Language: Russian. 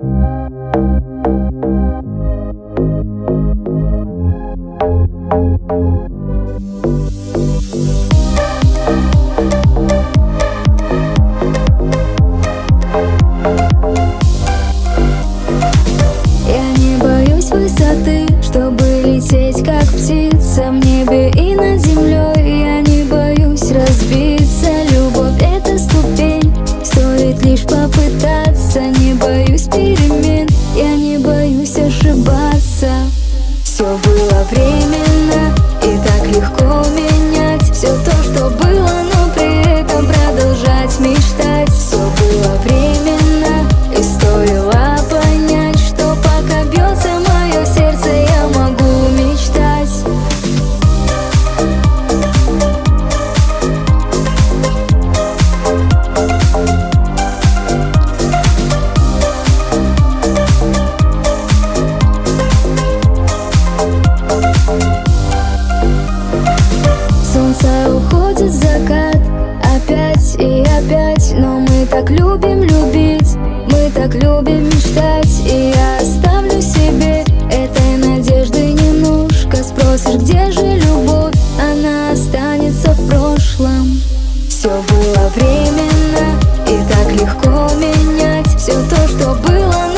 Высоты, чтобы лететь как птица в небе и над землей. Я не боюсь разбиться. Любовь — это ступень, стоит лишь попытаться. Не боюсь перемен, я не боюсь ошибаться. Все было временно, и так легко менять все то, что было, но при этом продолжать мечтать. Все было временно, и стоило понять, что пока бьется мое сердце, я могу мечтать. Солнце уходит в закат, опять и опять. Но мы так любим любить, мы так любим мечтать. И я оставлю себе этой надежды немножко. Спросишь, где же любовь, она останется в прошлом. Все было временно, и так легко менять все то, что было.